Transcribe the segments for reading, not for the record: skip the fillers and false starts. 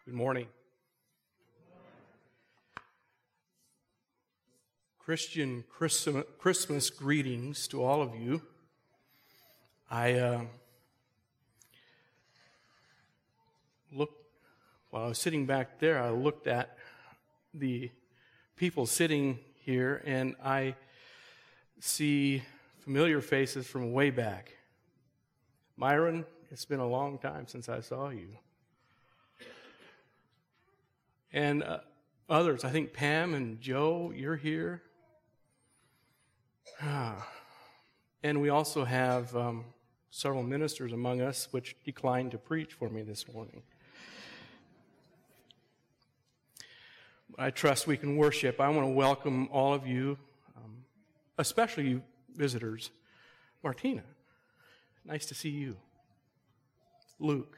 Good morning. Christian Christmas greetings to all of you. While I was sitting back there, I looked at the people sitting here, and I see familiar faces from way back. Myron, it's been a long time since I saw you. And others, I think Pam and Joe, you're here. And we also have several ministers among us which declined to preach for me this morning. I trust we can worship. I want to welcome all of you, especially you visitors. Martina, nice to see you. Luke.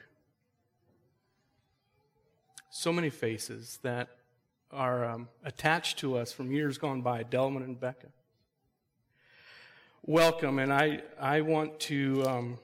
So many faces that are attached to us from years gone by, Delman and Becca. Welcome, and I want to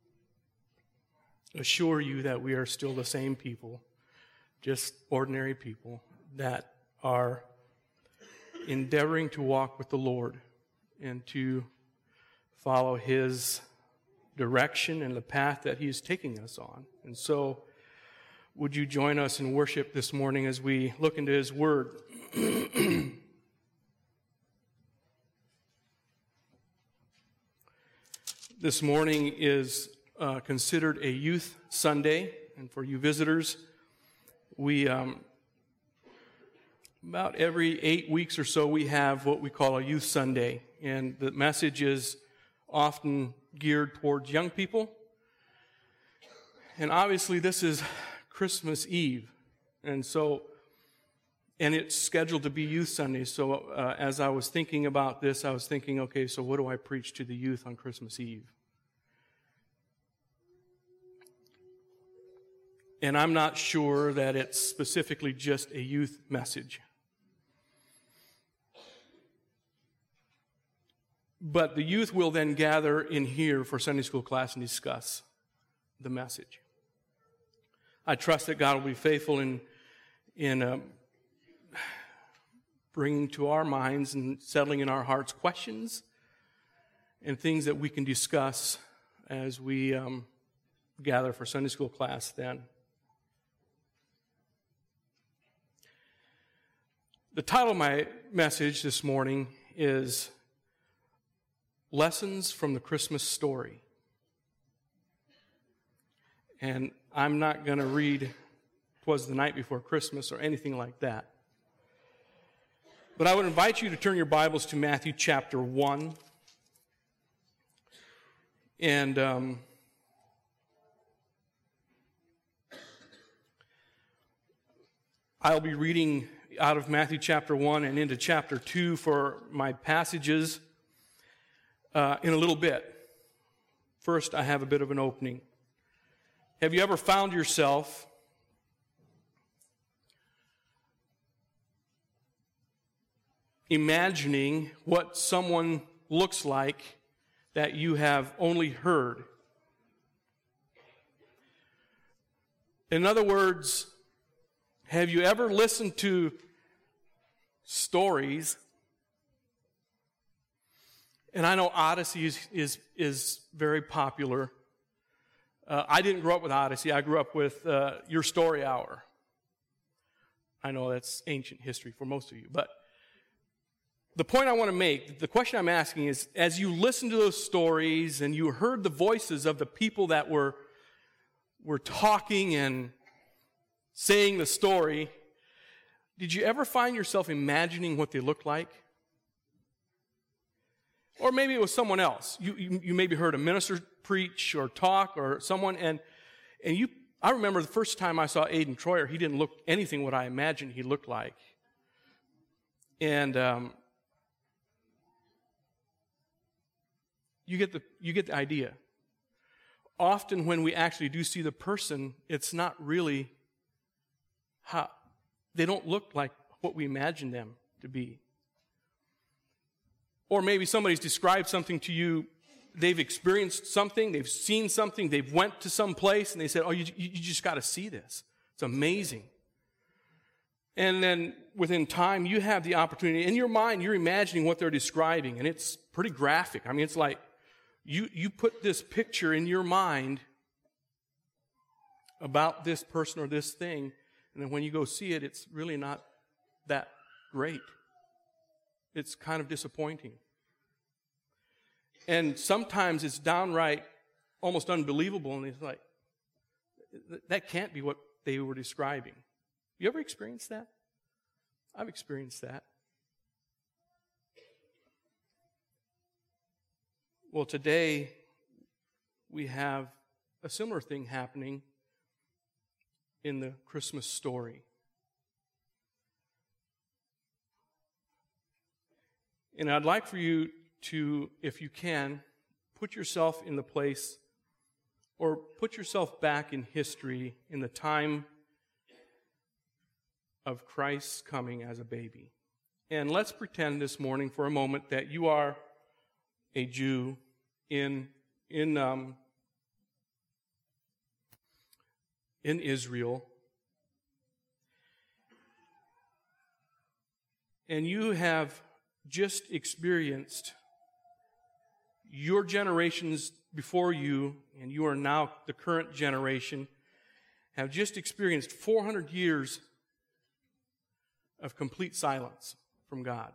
assure you that we are still the same people, just ordinary people that are endeavoring to walk with the Lord and to follow His direction and the path that He is taking us on. And so, would you join us in worship this morning as we look into His Word? This morning is considered a Youth Sunday, and for you visitors, we about every 8 weeks or so we have what we call a Youth Sunday, and the message is often geared towards young people. And obviously this is Christmas Eve, and it's scheduled to be Youth Sunday. So as I was thinking about this, I was thinking, okay, so what do I preach to the youth on Christmas Eve? And I'm not sure that it's specifically just a youth message. But the youth will then gather in here for Sunday school class and discuss the message. I trust that God will be faithful in bringing to our minds and settling in our hearts questions and things that we can discuss as we gather for Sunday school class then. The title of my message this morning is Lessons from the Christmas Story. And I'm not going to read 'Twas the Night Before Christmas or anything like that. But I would invite you to turn your Bibles to Matthew chapter 1. And I'll be reading out of Matthew chapter 1 and into chapter 2 for my passages in a little bit. First, I have a bit of an opening. Have you ever found yourself imagining what someone looks like that you have only heard? In other words, have you ever listened to stories? And I know Odyssey is very popular. I didn't grow up with Odyssey. I grew up with Your Story Hour. I know that's ancient history for most of you, but the point I want to make, the question I'm asking is, as you listen to those stories and you heard the voices of the people that were talking and saying the story, did you ever find yourself imagining what they looked like? Or maybe it was someone else. You maybe heard a minister preach or talk or someone, and I remember the first time I saw Aidan Troyer, he didn't look anything what I imagined he looked like. And you get the idea. Often when we actually do see the person, it's not really how they don't look like what we imagine them to be. Or maybe somebody's described something to you, they've experienced something, they've seen something, they've went to some place, and they said, oh, you just got to see this. It's amazing. And then within time, you have the opportunity. In your mind, you're imagining what they're describing, and it's pretty graphic. I mean, it's like you put this picture in your mind about this person or this thing, and then when you go see it, it's really not that great. It's kind of disappointing. And sometimes it's downright almost unbelievable, and it's like, that can't be what they were describing. You ever experienced that? I've experienced that. Well, today we have a similar thing happening in the Christmas story. And I'd like for you to, if you can, put yourself in the place or put yourself back in history in the time of Christ's coming as a baby. And let's pretend this morning for a moment that you are a Jew in Israel, and you have just experienced your generations before you, and you are now the current generation, have just experienced 400 years of complete silence from God.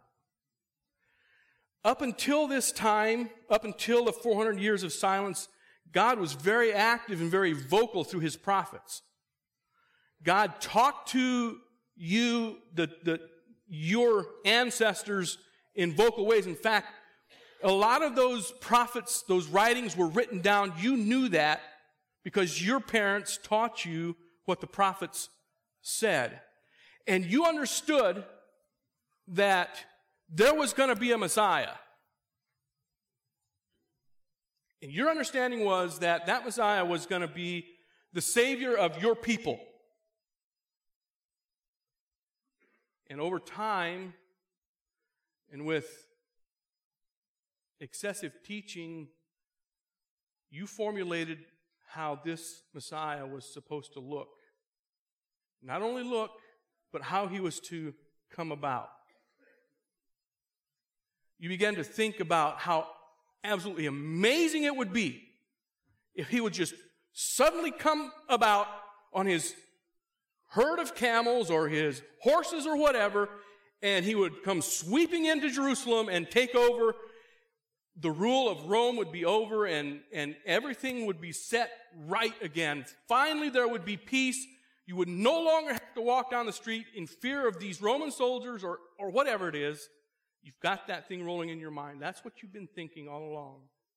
Up until this time, up until the 400 years of silence, God was very active and very vocal through His prophets. God talked to you, your ancestors, in vocal ways. In fact, a lot of those prophets, those writings were written down. You knew that because your parents taught you what the prophets said. And you understood that there was going to be a Messiah. And your understanding was that that Messiah was going to be the Savior of your people. And over time, and with excessive teaching, you formulated how this Messiah was supposed to look. Not only look, but how He was to come about. You began to think about how absolutely amazing it would be if He would just suddenly come about on His herd of camels or His horses or whatever, and He would come sweeping into Jerusalem and take over. The rule of Rome would be over, and everything would be set right again. Finally, there would be peace. You would no longer have to walk down the street in fear of these Roman soldiers or whatever it is. You've got that thing rolling in your mind. That's what you've been thinking all along.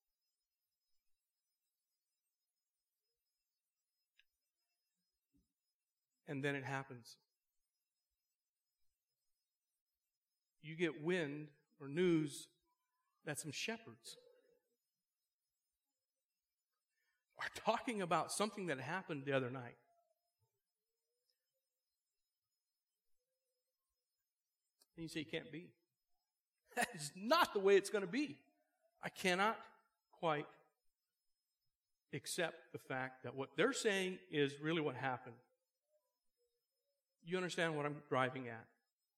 And then it happens. You get wind or news that some shepherds are talking about something that happened the other night. And you say, it can't be. That is not the way it's going to be. I cannot quite accept the fact that what they're saying is really what happened. You understand what I'm driving at?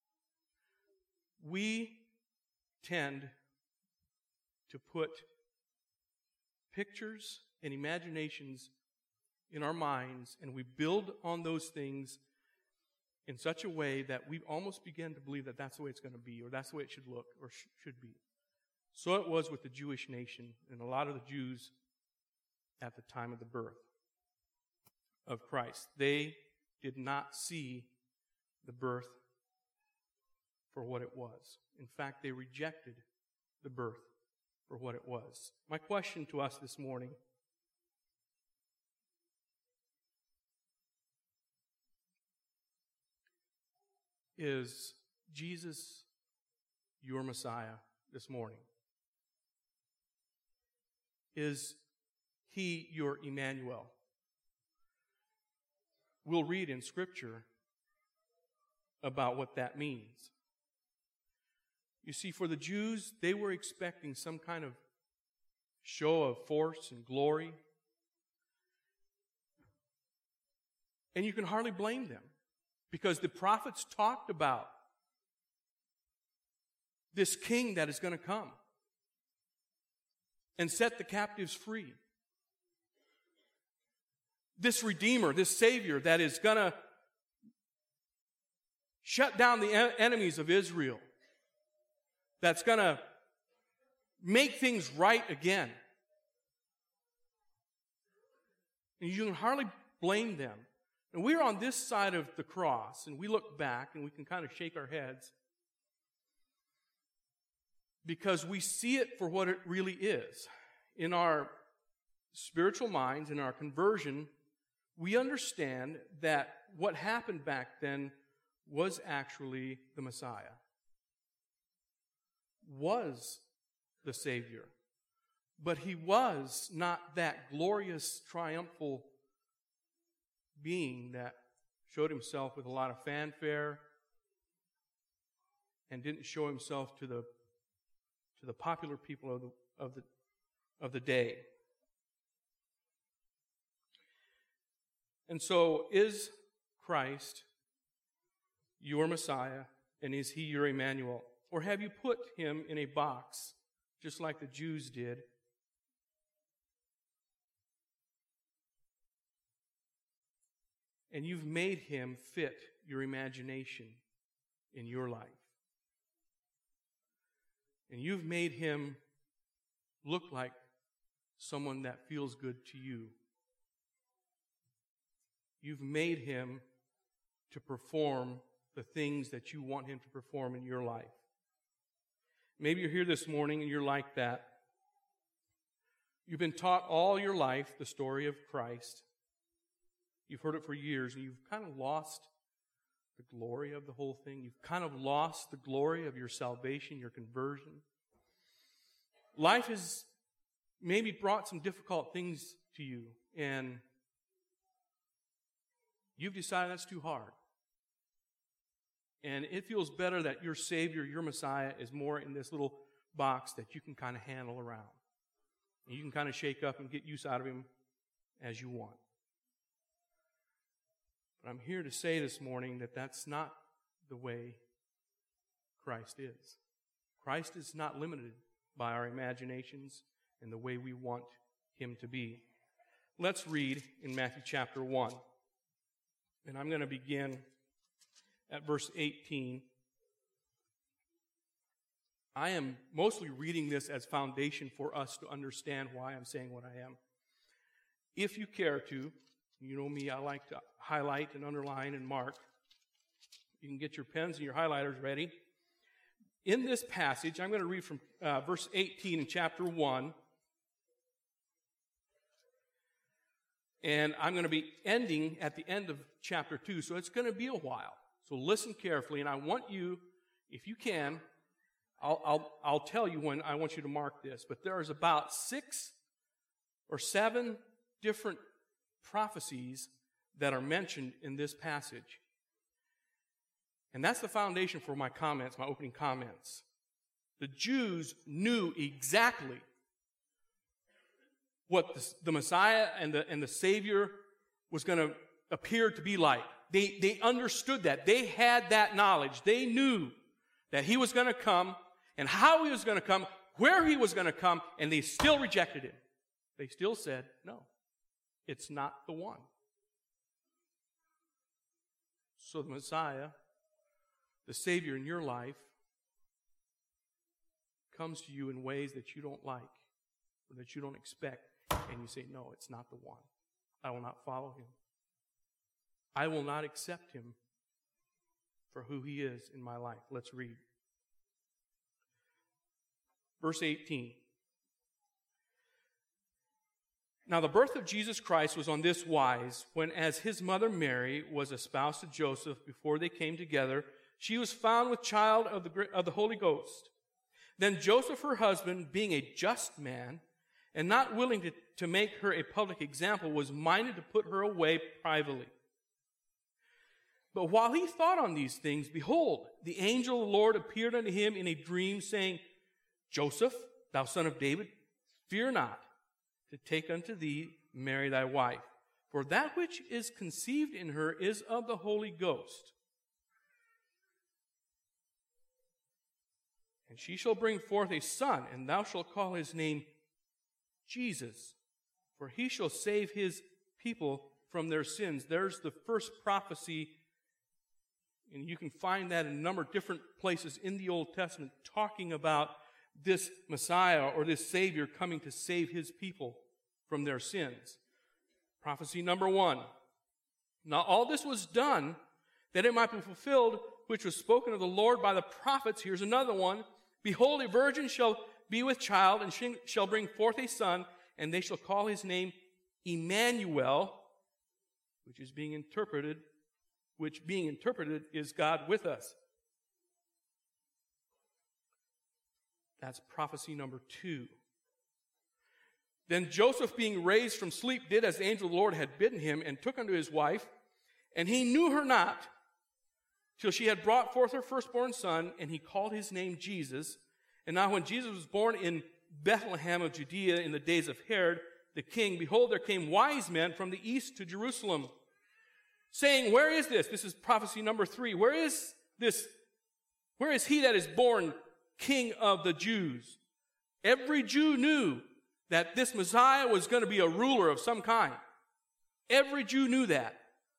We tend to put pictures and imaginations in our minds, and we build on those things in such a way that we almost begin to believe that that's the way it's going to be, or that's the way it should look, or should be. So it was with the Jewish nation and a lot of the Jews at the time of the birth of Christ. They did not see the birth for what it was. In fact, they rejected the birth for what it was. My question to us this morning is Jesus your Messiah this morning? Is He your Emmanuel? We'll read in Scripture about what that means. You see, for the Jews, they were expecting some kind of show of force and glory. And you can hardly blame them. Because the prophets talked about this king that is going to come and set the captives free. This Redeemer, this Savior that is going to shut down the enemies of Israel. That's going to make things right again. And you can hardly blame them. And we're on this side of the cross, and we look back, and we can kind of shake our heads because we see it for what it really is. In our spiritual minds, in our conversion, we understand that what happened back then was actually the Messiah, was the Savior. But he was not that glorious, triumphal being that showed himself with a lot of fanfare and didn't show himself to the popular people of the day. And so, is Christ your Messiah, and is he your Emmanuel? Or have you put him in a box, just like the Jews did? And you've made him fit your imagination in your life. And you've made him look like someone that feels good to you. You've made him to perform the things that you want him to perform in your life. Maybe you're here this morning and you're like that. You've been taught all your life the story of Christ. You've heard it for years, and you've kind of lost the glory of the whole thing. You've kind of lost the glory of your salvation, your conversion. Life has maybe brought some difficult things to you, and you've decided that's too hard. And it feels better that your Savior, your Messiah, is more in this little box that you can kind of handle around. And you can kind of shake up and get use out of him as you want. But I'm here to say this morning that that's not the way Christ is. Christ is not limited by our imaginations and the way we want him to be. Let's read in Matthew chapter 1. And I'm going to begin at verse 18. I am mostly reading this as foundation for us to understand why I'm saying what I am. If you care to, you know me, I like to highlight and underline and mark. You can get your pens and your highlighters ready. In this passage, I'm going to read from verse 18 in chapter 1. And I'm going to be ending at the end of chapter 2, so it's going to be a while. So listen carefully, and I want you, if you can, I'll tell you when I want you to mark this, but there's about 6 or 7 different prophecies that are mentioned in this passage. And that's the foundation for my comments, my opening comments. The Jews knew exactly what the Messiah and the Savior was going to appear to be like. They understood that. They had that knowledge. They knew that he was going to come and how he was going to come, where he was going to come, and they still rejected him. They still said, no, it's not the one. So the Messiah, the Savior in your life, comes to you in ways that you don't like or that you don't expect, and you say, no, it's not the one. I will not follow him. I will not accept him for who he is in my life. Let's read. Verse 18. Now the birth of Jesus Christ was on this wise, when as his mother Mary was espoused to Joseph before they came together, she was found with child of the Holy Ghost. Then Joseph, her husband, being a just man, and not willing to make her a public example, was minded to put her away privately. But while he thought on these things, behold, the angel of the Lord appeared unto him in a dream, saying, Joseph, thou son of David, fear not to take unto thee Mary thy wife, for that which is conceived in her is of the Holy Ghost. And she shall bring forth a son, and thou shalt call his name Jesus, for he shall save his people from their sins. There's the first prophecy, and you can find that in a number of different places in the Old Testament, talking about this Messiah or this Savior coming to save his people from their sins. Prophecy number 1. Now all this was done that it might be fulfilled, which was spoken of the Lord by the prophets. Here's another one. Behold, a virgin shall be with child, and she shall bring forth a son, and they shall call his name Emmanuel, which being interpreted is God with us. That's prophecy number 2. Then Joseph, being raised from sleep, did as the angel of the Lord had bidden him, and took unto his wife, and he knew her not, till she had brought forth her firstborn son, and he called his name Jesus. And now when Jesus was born in Bethlehem of Judea in the days of Herod the king, behold, there came wise men from the east to Jerusalem, saying, where is this? This is prophecy number 3. Where is this? Where is he that is born King of the Jews? Every Jew knew that this Messiah was going to be a ruler of some kind. Every Jew knew that.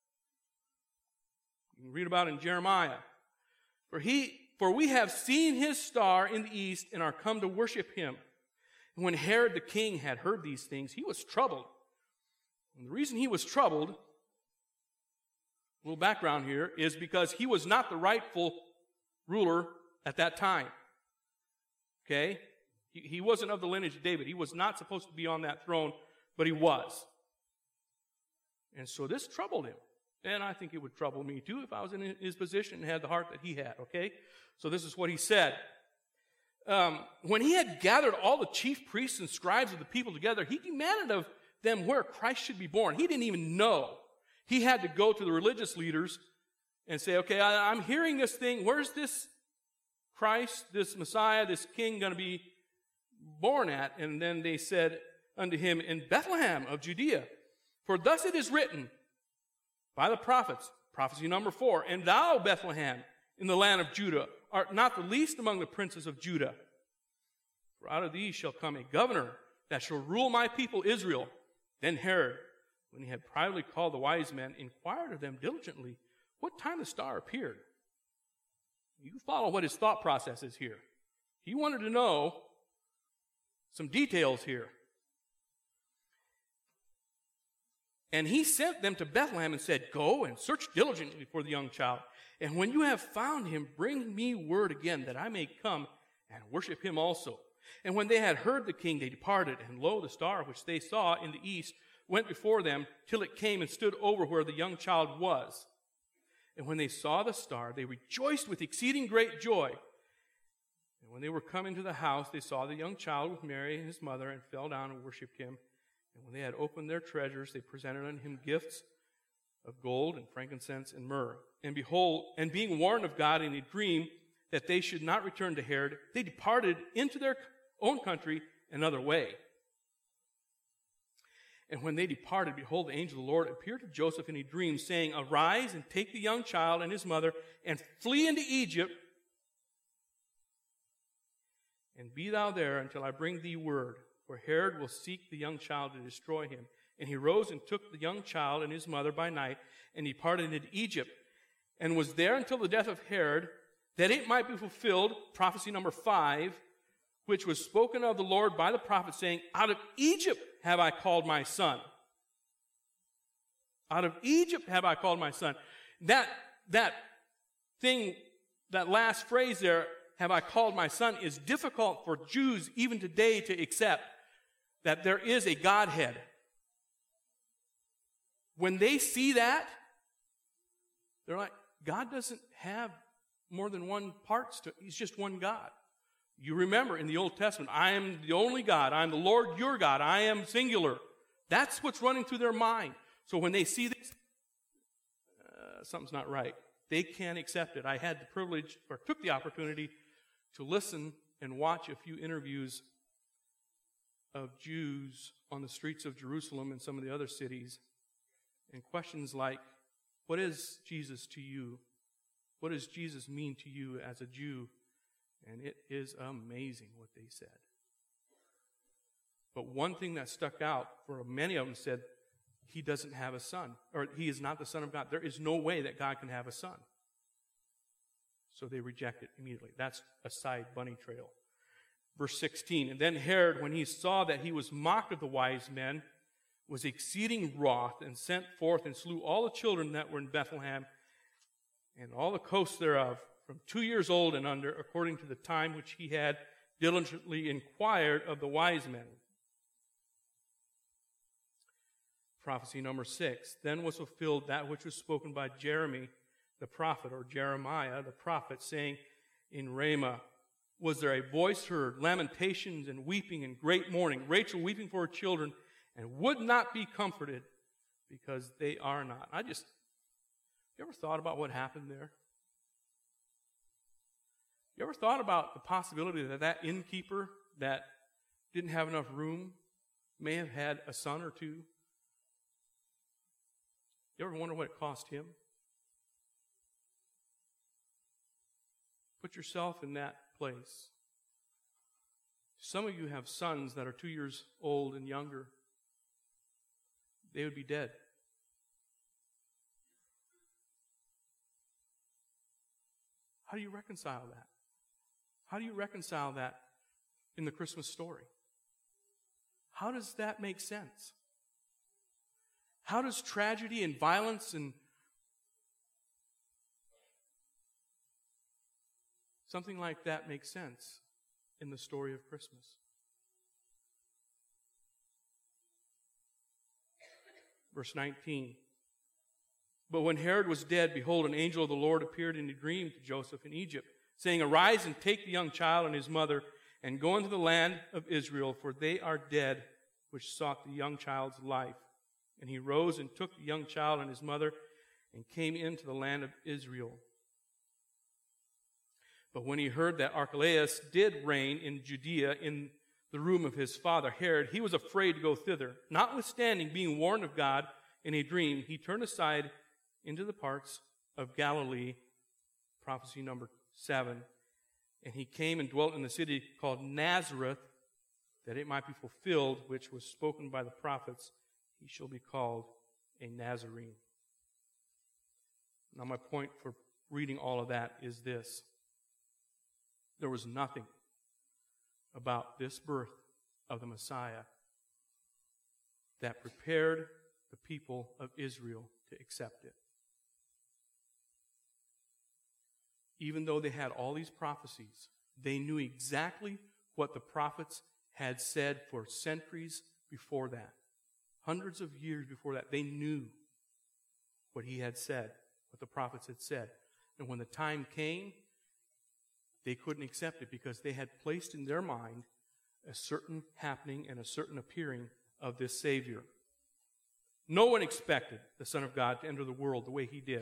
You can read about it in Jeremiah. For we have seen his star in the east and are come to worship him. And when Herod the king had heard these things, he was troubled. And the reason he was troubled, a little background here, is because he was not the rightful ruler at that time. Okay? He wasn't of the lineage of David. He was not supposed to be on that throne, but he was. And so this troubled him. And I think it would trouble me too if I was in his position and had the heart that he had, okay? So this is what he said. When he had gathered all the chief priests and scribes of the people together, he demanded of them where Christ should be born. He didn't even know. He had to go to the religious leaders and say, okay, I'm hearing this thing. Where's this Christ, this Messiah, this king going to be born at? And then they said unto him, in Bethlehem of Judea. For thus it is written by the prophets, prophecy number 4, and thou, Bethlehem, in the land of Judah, art not the least among the princes of Judah. For out of thee shall come a governor that shall rule my people Israel. Then Herod, when he had privately called the wise men, inquired of them diligently what time the star appeared. You follow what his thought process is here. He wanted to know some details here. And he sent them to Bethlehem and said, go and search diligently for the young child. And when you have found him, bring me word again that I may come and worship him also. And when they had heard the king, they departed. And lo, the star which they saw in the east went before them till it came and stood over where the young child was. And when they saw the star, they rejoiced with exceeding great joy. And when they were come into the house, they saw the young child with Mary and his mother, and fell down and worshipped him. And when they had opened their treasures, they presented unto him gifts of gold and frankincense and myrrh. And behold, and being warned of God in a dream that they should not return to Herod, they departed into their own country another way. And when they departed, behold, the angel of the Lord appeared to Joseph in a dream, saying, arise and take the young child and his mother, and flee into Egypt, and be thou there until I bring thee word. For Herod will seek the young child to destroy him. And he rose and took the young child and his mother by night, and departed into Egypt, and was there until the death of Herod, that it might be fulfilled, prophecy number 5, which was spoken of the Lord by the prophet, saying, out of Egypt have I called my son. Out of Egypt have I called my son. That last phrase there, have I called my son, is difficult for Jews even today to accept, that there is a Godhead. When they see that, they're like, God doesn't have more than one parts to, he's just one God. You remember in the Old Testament, I am the only God. I am the Lord your God. I am singular. That's what's running through their mind. So when they see this, something's not right. They can't accept it. I had the privilege, or took the opportunity, to listen and watch a few interviews of Jews on the streets of Jerusalem and some of the other cities, and questions like, what is Jesus to you? What does Jesus mean to you as a Jew? And it is amazing what they said. But one thing that stuck out for many of them said, he doesn't have a son, or he is not the Son of God. There is no way that God can have a son. So they reject it immediately. That's a side bunny trail. Verse 16, and then Herod, when he saw that he was mocked of the wise men, was exceeding wroth, and sent forth and slew all the children that were in Bethlehem, and all the coasts thereof, from 2 years old and under, according to the time which he had diligently inquired of the wise men. Prophecy number 6. Then was fulfilled that which was spoken by Jeremy the prophet, or Jeremiah the prophet, saying, in Ramah was there a voice heard, lamentations and weeping and great mourning, Rachel weeping for her children, and would not be comforted, because they are not. You ever thought about what happened there? You ever thought about the possibility that that innkeeper that didn't have enough room may have had a son or two? You ever wonder what it cost him? Put yourself in that place. Some of you have sons that are 2 years old and younger. They would be dead. How do you reconcile that? How do you reconcile that in the Christmas story? How does that make sense? How does tragedy and violence and something like that make sense in the story of Christmas? Verse 19. But when Herod was dead, behold, an angel of the Lord appeared in a dream to Joseph in Egypt, saying, arise and take the young child and his mother, and go into the land of Israel, for they are dead which sought the young child's life. And he rose and took the young child and his mother, and came into the land of Israel. But when he heard that Archelaus did reign in Judea in the room of his father Herod, he was afraid to go thither. Notwithstanding, being warned of God in a dream, he turned aside into the parts of Galilee, prophecy number 7. And he came and dwelt in the city called Nazareth, that it might be fulfilled, which was spoken by the prophets, he shall be called a Nazarene. Now my point for reading all of that is this. There was nothing about this birth of the Messiah that prepared the people of Israel to accept it. Even though they had all these prophecies, they knew exactly what the prophets had said for centuries before that. Hundreds of years before that, they knew what he had said, what the prophets had said. And when the time came, they couldn't accept it because they had placed in their mind a certain happening and a certain appearing of this Savior. No one expected the Son of God to enter the world the way he did.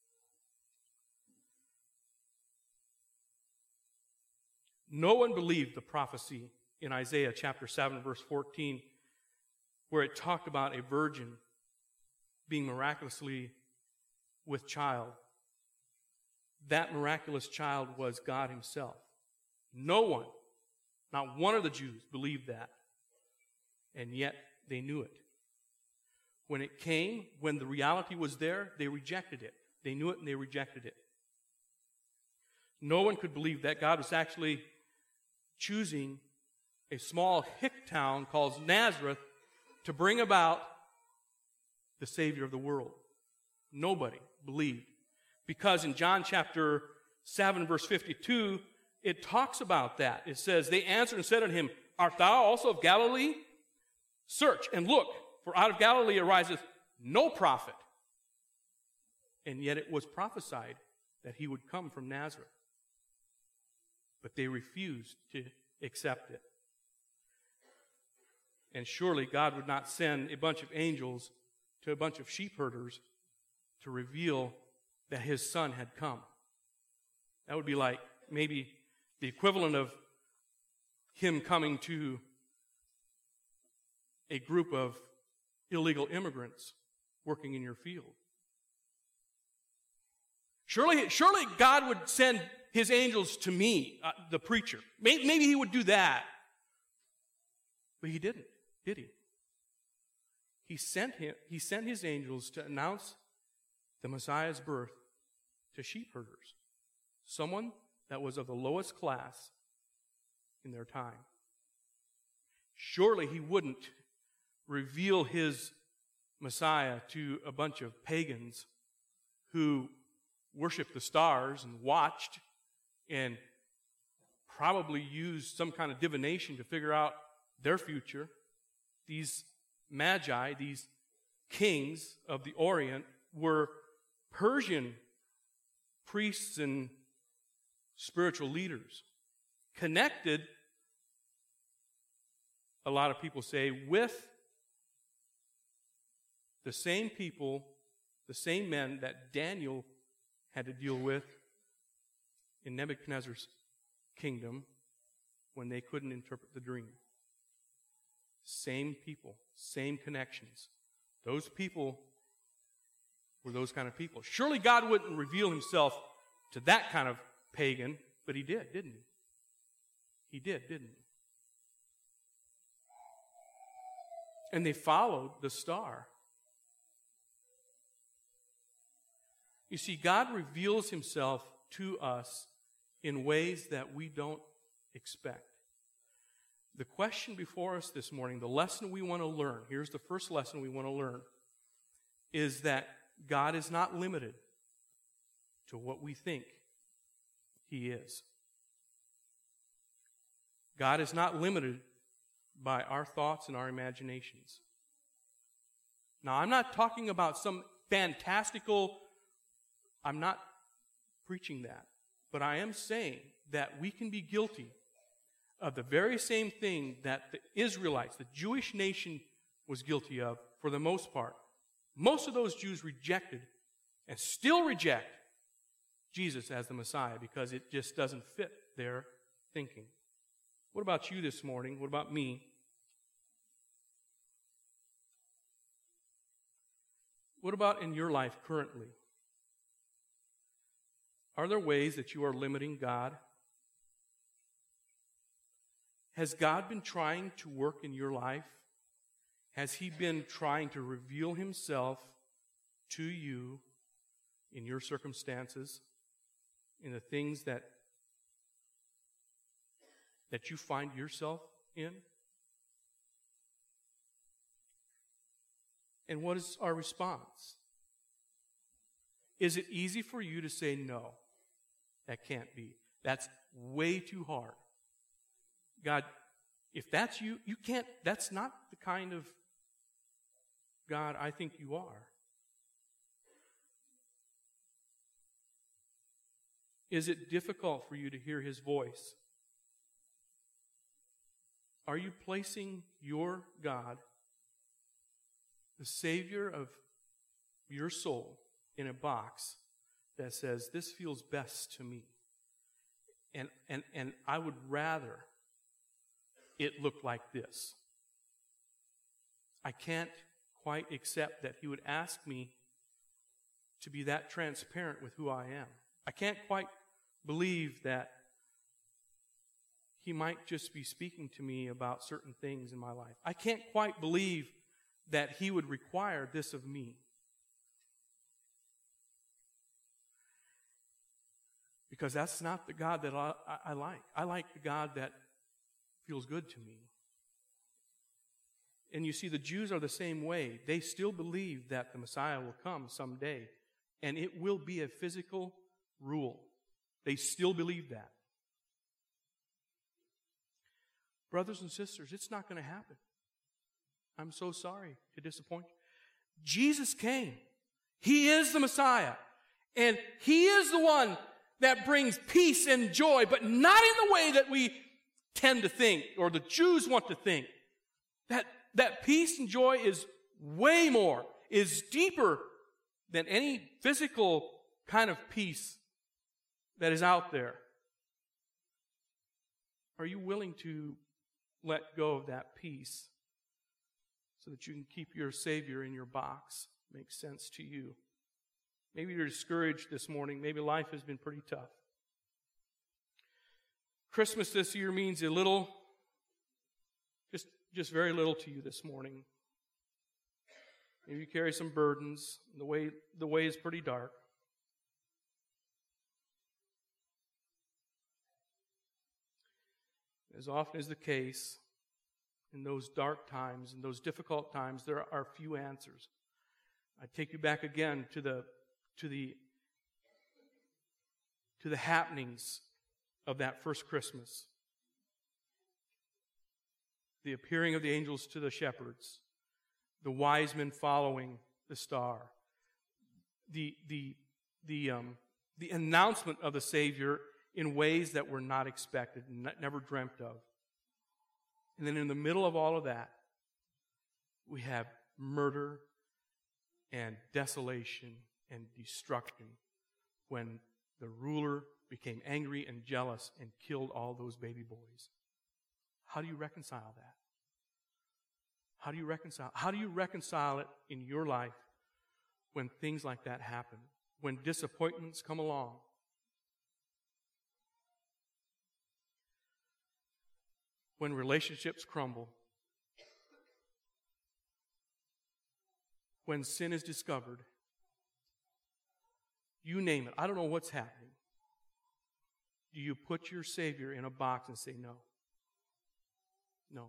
No one believed the prophecy in Isaiah chapter 7, verse 14, where it talked about a virgin being miraculously with child. That miraculous child was God himself. No one, not one of the Jews, believed that. And yet they knew it. When it came, when the reality was there, they rejected it. They knew it and they rejected it. No one could believe that God was actually choosing a small hick town called Nazareth to bring about the Savior of the world. Nobody believed. Because in John chapter 7, verse 52, it talks about that. It says, they answered and said unto him, art thou also of Galilee? Search and look, for out of Galilee ariseth no prophet. And yet it was prophesied that he would come from Nazareth. But they refused to accept it. And surely God would not send a bunch of angels to a bunch of sheep herders to reveal that his son had come. That would be like maybe the equivalent of him coming to a group of illegal immigrants working in your field. Surely God would send his angels to me, the preacher. Maybe he would do that. But he didn't, did he? He sent his angels to announce the Messiah's birth to sheep herders, someone that was of the lowest class in their time. Surely he wouldn't reveal his Messiah to a bunch of pagans who worshiped the stars and watched and probably used some kind of divination to figure out their future. These magi, these kings of the Orient, were Persian priests and spiritual leaders, connected, a lot of people say, with the same people, the same men that Daniel had to deal with in Nebuchadnezzar's kingdom when they couldn't interpret the dream. Same people, same connections. Those people were those kind of people. Surely God wouldn't reveal himself to that kind of pagan, but he did, didn't he? He did, didn't he? And they followed the star. You see, God reveals himself to us in ways that we don't expect. The question before us this morning, the lesson we want to learn, here's the first lesson we want to learn, is that God is not limited to what we think he is. God is not limited by our thoughts and our imaginations. Now, I'm not talking about some fantastical, I'm not preaching that, but I am saying that we can be guilty of the very same thing that the Israelites, the Jewish nation, was guilty of for the most part. Most of those Jews rejected and still reject Jesus as the Messiah because it just doesn't fit their thinking. What about you this morning? What about me? What about in your life currently? Are there ways that you are limiting God? Has God been trying to work in your life? Has he been trying to reveal himself to you in your circumstances, in the things that you find yourself in? And what is our response? Is it easy for you to say, no, that can't be? That's way too hard. God, if that's you, you can't, that's not the kind of God I think you are. Is it difficult for you to hear his voice? Are you placing your God, the Savior of your soul, in a box that says, this feels best to me? And I would rather it look like this. I can't quite accept that he would ask me to be that transparent with who I am. I can't quite believe that he might just be speaking to me about certain things in my life. I can't quite believe that he would require this of me. Because that's not the God that I like. I like the God that feels good to me. And you see, the Jews are the same way. They still believe that the Messiah will come someday, and it will be a physical rule. They still believe that. Brothers and sisters, it's not going to happen. I'm so sorry to disappoint you. Jesus came. He is the Messiah. And he is the one that brings peace and joy, but not in the way that we tend to think, or the Jews want to think. That peace and joy is way more, is deeper than any physical kind of peace that is out there. Are you willing to let go of that peace so that you can keep your Savior in your box? Makes sense to you. Maybe you're discouraged this morning. Maybe life has been pretty tough. Christmas this year means a little, just very little to you this morning. Maybe you carry some burdens. The way is pretty dark. As often is the case, in those dark times, in those difficult times, there are few answers. I take you back again to the happenings of that first Christmas. The appearing of the angels to the shepherds, the wise men following the star, the announcement of the Savior in ways that were not expected and never dreamt of. And then in the middle of all of that, we have murder and desolation and destruction when the ruler became angry and jealous and killed all those baby boys. How do you reconcile that? How do you reconcile it in your life when things like that happen? When disappointments come along? When relationships crumble? When sin is discovered? You name it. I don't know what's happening. Do you put your Savior in a box and say no? No.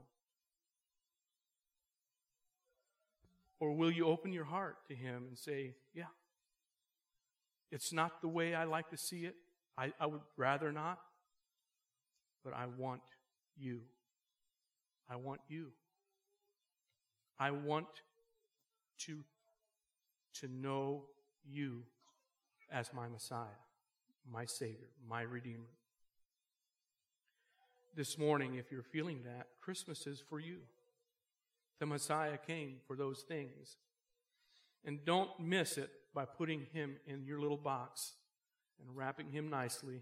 Or will you open your heart to Him and say, yeah, it's not the way I like to see it. I would rather not, but I want you. I want you. I want to know you as my Messiah, my Savior, my Redeemer. This morning, if you're feeling that, Christmas is for you. The Messiah came for those things. And don't miss it by putting Him in your little box and wrapping Him nicely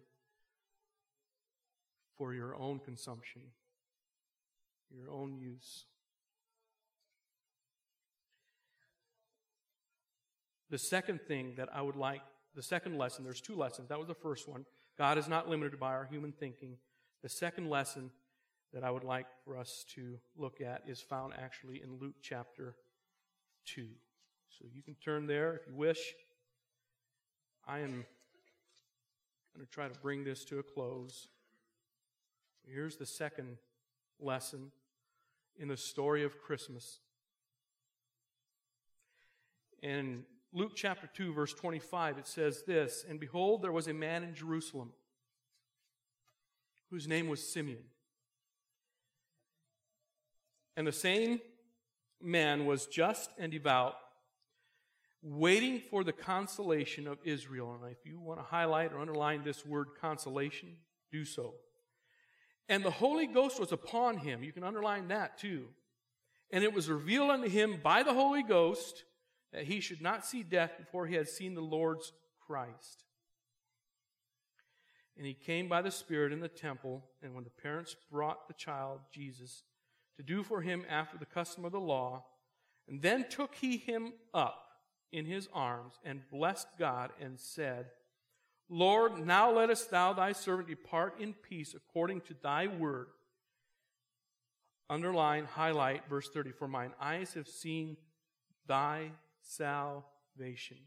for your own consumption, your own use. The second thing that I would like, the second lesson, there's two lessons. That was the first one. God is not limited by our human thinking. The second lesson that I would like for us to look at is found actually in Luke chapter 2. So you can turn there if you wish. I am going to try to bring this to a close. Here's the second lesson in the story of Christmas. In Luke chapter 2, verse 25, it says this, "And behold, there was a man in Jerusalem whose name was Simeon. And the same man was just and devout, waiting for the consolation of Israel." And if you want to highlight or underline this word consolation, do so. "And the Holy Ghost was upon him." You can underline that too. "And it was revealed unto him by the Holy Ghost that he should not see death before he had seen the Lord's Christ. And he came by the Spirit in the temple, and when the parents brought the child, Jesus, to do for him after the custom of the law, and then took he him up in his arms, and blessed God, and said, Lord, now lettest thou thy servant depart in peace according to thy word. Underline, highlight, verse 30, "For mine eyes have seen thy salvation,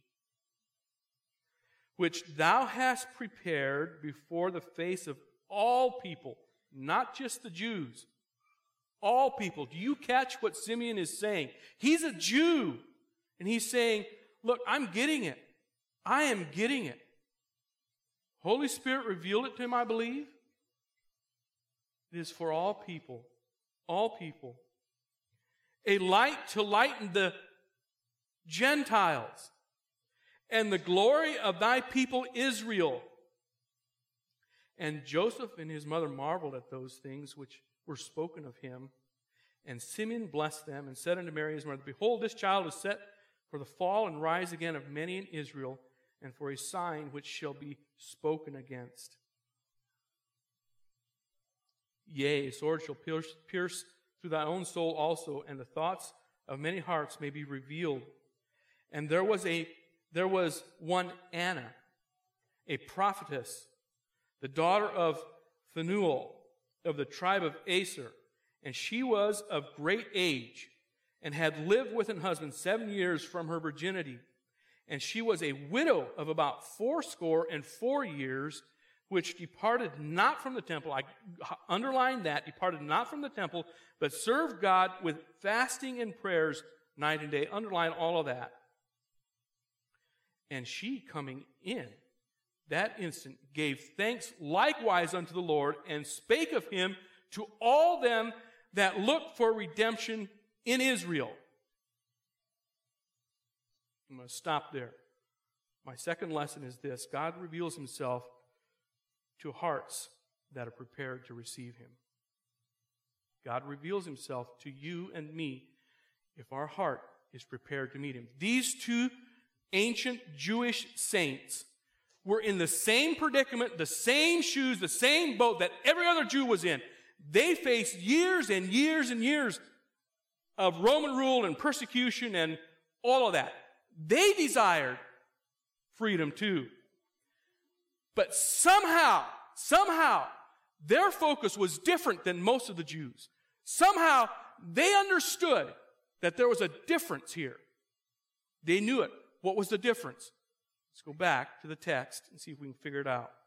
which thou hast prepared before the face of all people," not just the Jews, all people. Do you catch what Simeon is saying? He's a Jew, and he's saying, look, I'm getting it. I am getting it. Holy Spirit revealed it to him, I believe. It is for all people. All people. A light to lighten the Gentiles, and the glory of thy people Israel. And Joseph and his mother marveled at those things which were spoken of him. And Simeon blessed them, and said unto Mary his mother, Behold, this child is set for the fall and rise again of many in Israel, and for a sign which shall be spoken against. Yea, a sword shall pierce through thy own soul also, and the thoughts of many hearts may be revealed. And there was one Anna, a prophetess, the daughter of Phanuel of the tribe of Aser, and she was of great age, and had lived with an husband 7 years from her virginity. And she was a widow of about 84 years, which departed not from the temple. I underline that, departed not from the temple, but served God with fasting and prayers night and day. Underline all of that. And she, coming in that instant, gave thanks likewise unto the Lord, and spake of him to all them that looked for redemption in Israel. I'm going to stop there. My second lesson is this: God reveals himself to hearts that are prepared to receive him. God reveals himself to you and me if our heart is prepared to meet him. These two ancient Jewish saints were in the same predicament, the same shoes, the same boat that every other Jew was in. They faced years and years and years of Roman rule and persecution and all of that. They desired freedom too. But somehow, their focus was different than most of the Jews. Somehow, they understood that there was a difference here. They knew it. What was the difference? Let's go back to the text and see if we can figure it out.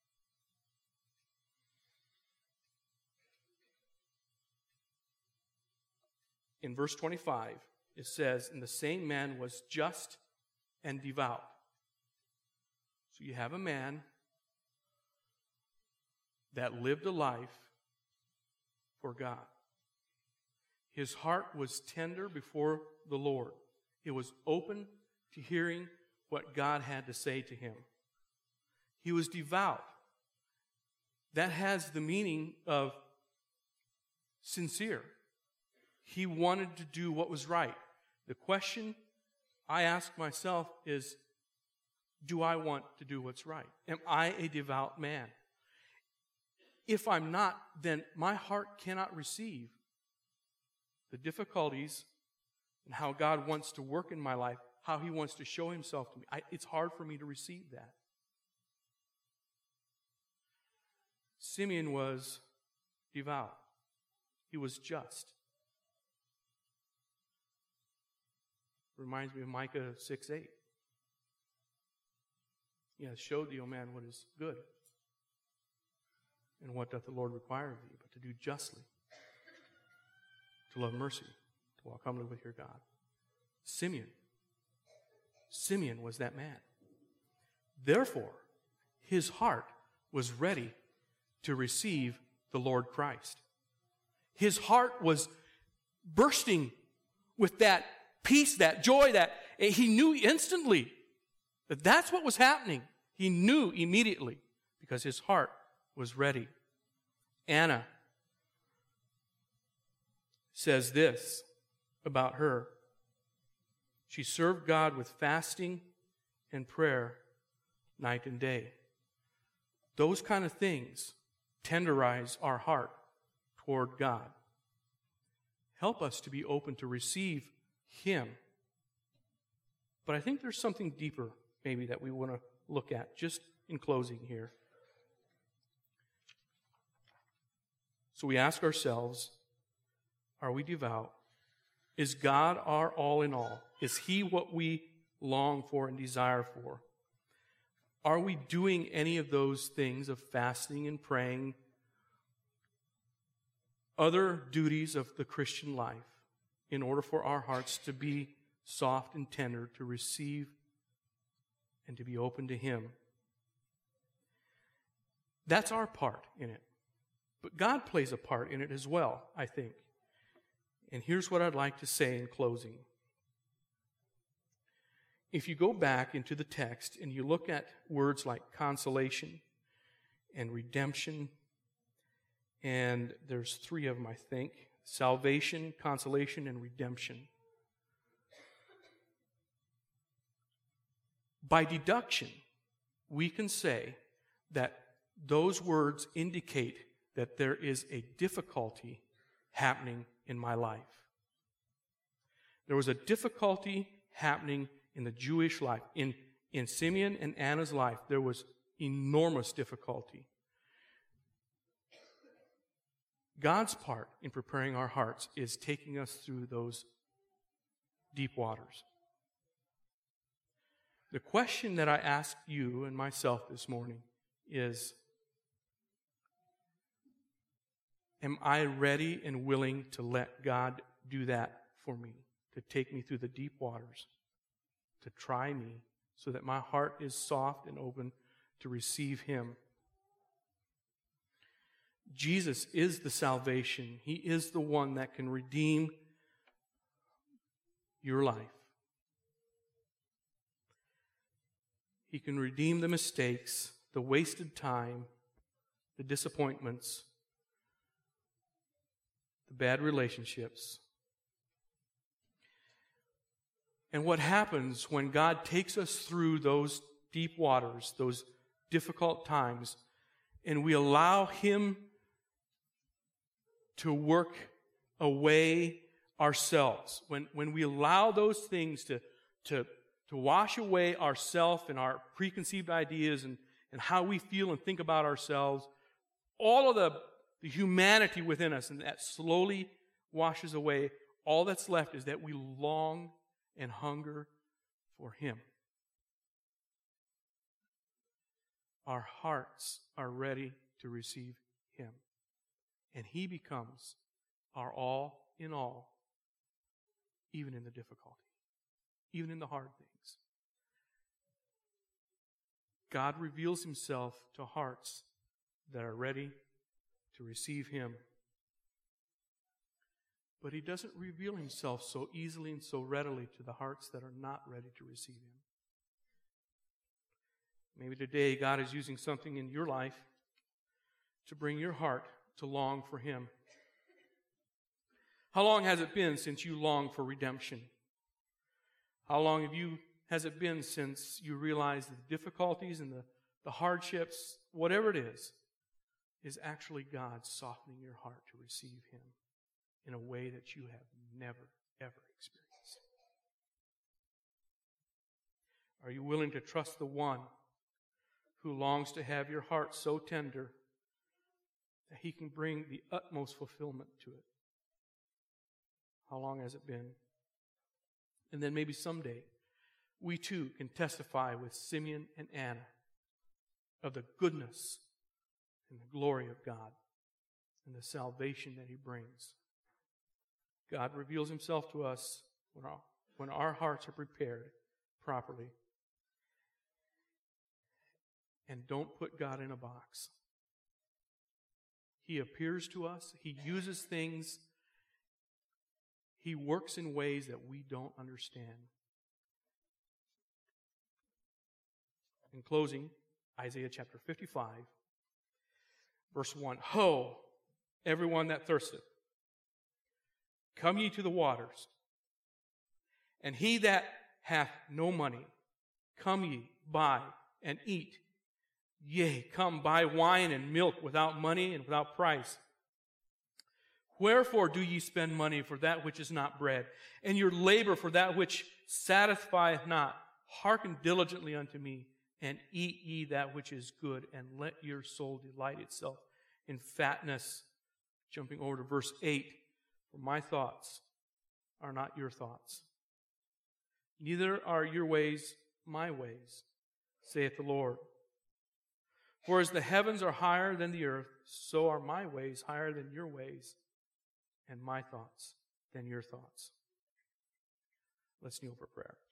In verse 25, it says, "And the same man was just and devout." So you have a man that lived a life for God. His heart was tender before the Lord. It was open to hearing what God had to say to him. He was devout. That has the meaning of sincere. He wanted to do what was right. The question I ask myself is, do I want to do what's right? Am I a devout man? If I'm not, then my heart cannot receive the difficulties and how God wants to work in my life, how he wants to show himself to me. It's hard for me to receive that. Simeon was devout. He was just. Reminds me of Micah 6:8. He has showed thee, O man, what is good, and what doth the Lord require of thee, but to do justly, to love mercy, to walk humbly with your God. Simeon was that man. Therefore, his heart was ready to receive the Lord Christ. His heart was bursting with that peace, that joy, that he knew instantly that that's what was happening. He knew immediately because his heart was ready. Anna says this about her: she served God with fasting and prayer night and day. Those kind of things tenderize our heart toward God. Help us to be open to receive him. But I think there's something deeper maybe that we want to look at just in closing here. So we ask ourselves, are we devout? Is God our all in all? Is he what we long for and desire for? Are we doing any of those things of fasting and praying, other duties of the Christian life, in order for our hearts to be soft and tender, to receive and to be open to him? That's our part in it. But God plays a part in it as well, I think. And here's what I'd like to say in closing. If you go back into the text and you look at words like consolation and redemption, and there's 3 of them, I think: salvation, consolation, and redemption. By deduction, we can say that those words indicate that there is a difficulty happening in my life. There was a difficulty happening in the Jewish life. In Simeon and Anna's life, there was enormous difficulty. God's part in preparing our hearts is taking us through those deep waters. The question that I ask you and myself this morning is, am I ready and willing to let God do that for me, to take me through the deep waters, to try me so that my heart is soft and open to receive Him? Jesus is the salvation. He is the one that can redeem your life. He can redeem the mistakes, the wasted time, the disappointments, the bad relationships. And what happens when God takes us through those deep waters, those difficult times, and we allow Him to work away ourselves, when we allow those things to wash away ourself and our preconceived ideas and how we feel and think about ourselves, all of the humanity within us, and that slowly washes away, all that's left is that we long and hunger for Him. Our hearts are ready to receive Him. And He becomes our all in all, even in the difficulty, even in the hard things. God reveals Himself to hearts that are ready to receive Him. But He doesn't reveal Himself so easily and so readily to the hearts that are not ready to receive Him. Maybe today God is using something in your life to bring your heart to long for Him. How long has it been since you longed for redemption? How long has it been since you realized that the difficulties and the hardships, whatever it is actually God softening your heart to receive Him in a way that you have never, ever experienced? Are you willing to trust the one who longs to have your heart so tender that He can bring the utmost fulfillment to it? How long has it been? And then maybe someday we too can testify with Simeon and Anna of the goodness and the glory of God and the salvation that He brings. God reveals Himself to us when our hearts are prepared properly. And don't put God in a box. He appears to us. He uses things. He works in ways that we don't understand. In closing, Isaiah chapter 55, verse 1. Ho, everyone that thirsteth, come ye to the waters. And he that hath no money, come ye, buy and eat. Yea, come buy wine and milk without money and without price. Wherefore do ye spend money for that which is not bread, and your labor for that which satisfieth not? Hearken diligently unto me, and eat ye that which is good, and let your soul delight itself in fatness. Jumping over to verse 8. For my thoughts are not your thoughts, neither are your ways my ways, saith the Lord. For as the heavens are higher than the earth, so are my ways higher than your ways, and my thoughts than your thoughts. Let's kneel for prayer.